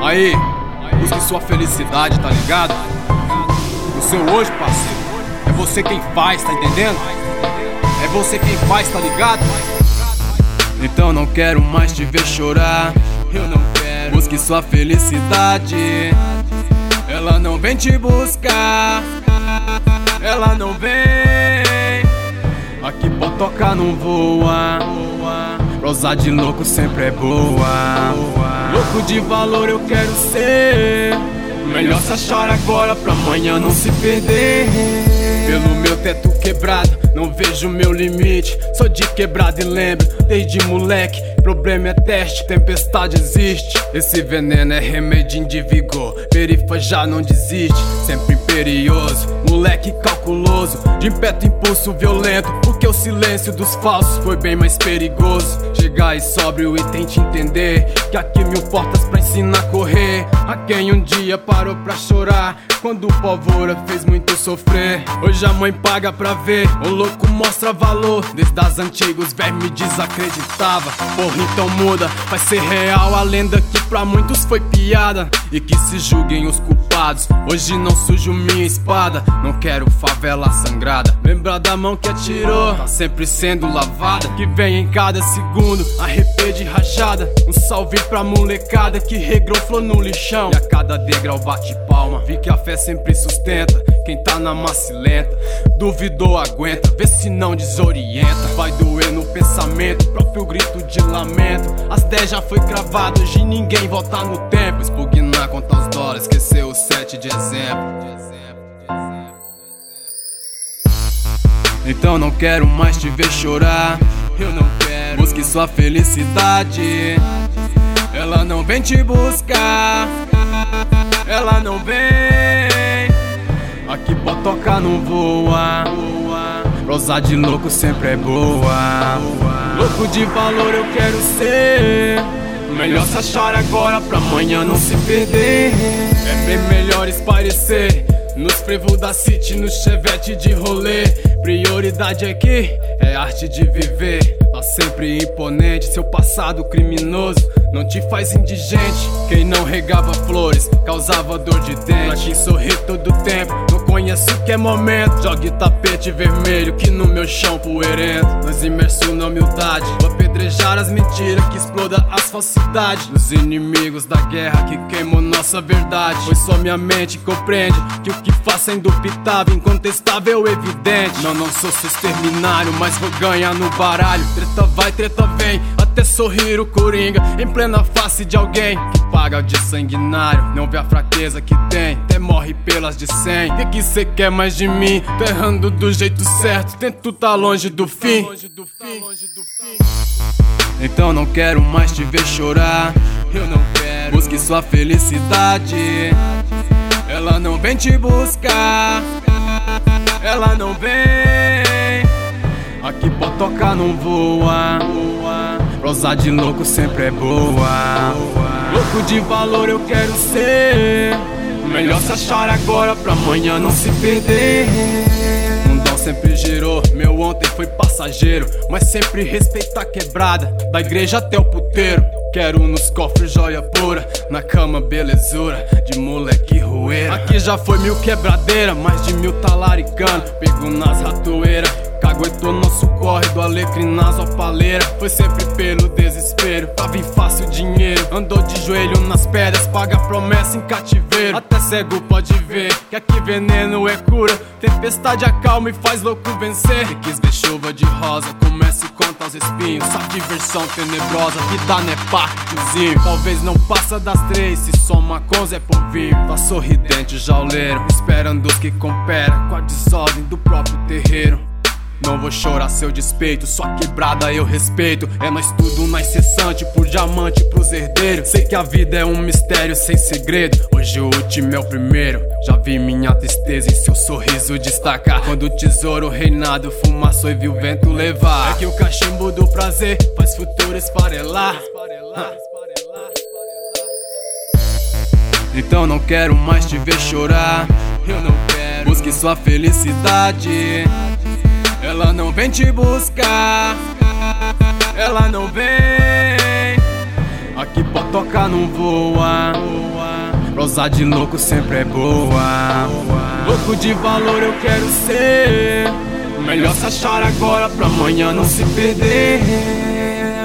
Aí, busque sua felicidade, tá ligado? O seu hoje, parceiro, é você quem faz, tá entendendo? É você quem faz, tá ligado? Então não quero mais te ver chorar. Eu não quero. Busque sua felicidade. Ela não vem te buscar. Ela não vem. Aqui potoca não voa. Prosa de louco sempre é boa. Louco de valor eu quero ser. Melhor se achar agora pra amanhã não se perder. Pelo meu teto quebrado, não vejo meu limite. Sou de quebrado e lembro, desde moleque. Problema é teste, tempestade existe. Esse veneno é remédio de vigor. Perifa já não desiste, sempre imperioso. Moleque calculoso, de impeto impulso violento. Porque o silêncio dos falsos foi bem mais perigoso. Chegar e sóbrio e tente entender que aqui 1000 portas pra ensinar a correr. A quem um dia parou pra chorar quando o pólvora fez muito sofrer. Hoje a mãe paga pra ver, o louco mostra valor. Desde as antigas, verme desacreditava. Porra, então muda, vai ser real a lenda que pra muitos foi piada. E que se julguem os culpados, hoje não sujo minha espada. Não quero favela sangrada, lembra da mão que atirou, tá sempre sendo lavada. Que vem em cada segundo, arrepio de rajada. Um salve pra molecada que regrou flor no lixão. E a cada degrau bate palma, vi que a fé sempre sustenta quem tá na macilenta. Duvidou, aguenta, vê se não desorienta. Vai doer no pensamento, próprio grito de lamento. As 10 já foi cravado, hoje ninguém volta no tempo. Expugnar, contar os dólares, esquecer o 7 de exemplo. Então não quero mais te ver chorar. Eu não quero. Busque sua felicidade. Ela não vem te buscar. Ela não vem. Aqui potoca não voa. Prosa de louco sempre é boa. Louco de valor eu quero ser. Melhor se achar agora pra amanhã não se perder. É bem melhor esparecer nos frevo da city, no chevette de rolê. Prioridade aqui é arte de viver. Tá sempre imponente, seu passado criminoso não te faz indigente. Quem não regava flores, causava dor de dente. Pra quem sorri todo tempo, não conhece o que é momento. Jogue tapete vermelho que no meu chão poeirento. Nós imerso na humildade, vou apedrejar as mentiras que exploda as falsidades. Os inimigos da guerra que queimam nossa verdade. Pois só minha mente compreende que o que faço é indubitável, incontestável, evidente. Não sou seu exterminário, mas vou ganhar no baralho. Treta vai, treta vem, até sorrir o coringa em plena face de alguém que paga de sanguinário. Não vê a fraqueza que tem, até morre pelas de 100. O que cê quer mais de mim? Tô errando do jeito certo, tento tá longe do fim. Então não quero mais te ver chorar. Eu não quero. Busque sua felicidade. Ela não vem te buscar. Ela não vem. Aqui potoca não voa. Prosa de louco sempre é boa. Louco de valor eu quero ser. Melhor se achar agora pra amanhã não se perder. Mundão sempre girou, meu ontem foi passageiro. Mas sempre respeita a quebrada, da igreja até o puteiro. Quero nos cofres joia pura, na cama belezura, de moleque roeira. Aqui já foi 1000 quebradeira, mais de 1000 talaricando. Pego nas ratoeiras, caguetou nosso corre do alecrinazo a paleira. Foi sempre pelo desespero, pra vir fácil dinheiro. Andou de joelho nas pedras, paga promessa em cativeiro. Até cego pode ver que aqui veneno é cura. Tempestade acalma e faz louco vencer. E quis ver chuva de rosa, comece e conta os espinhos. Só diversão tenebrosa, vida não é partezinho. Talvez não passa das 3, se soma com Zé Povinho. Tá sorridente o jauleiro, esperando os que cooperam com a desordem do próprio terreiro. Não vou chorar seu despeito, sua quebrada eu respeito. É nós tudo na incessante, por diamante pros herdeiros. Sei que a vida é um mistério sem segredo, hoje o último é o primeiro. Já vi minha tristeza em seu sorriso destacar. Quando o tesouro reinado fumaçou e viu o vento levar. É que o cachimbo do prazer faz futuro esfarelar. Então não quero mais te ver chorar. Eu não quero. Busque sua felicidade. Ela não vem te buscar. Ela não vem. Aqui potoca ela não voa. Prosa de louco sempre é boa. Louco de valor eu quero ser. Melhor se achar agora pra amanhã não se perder.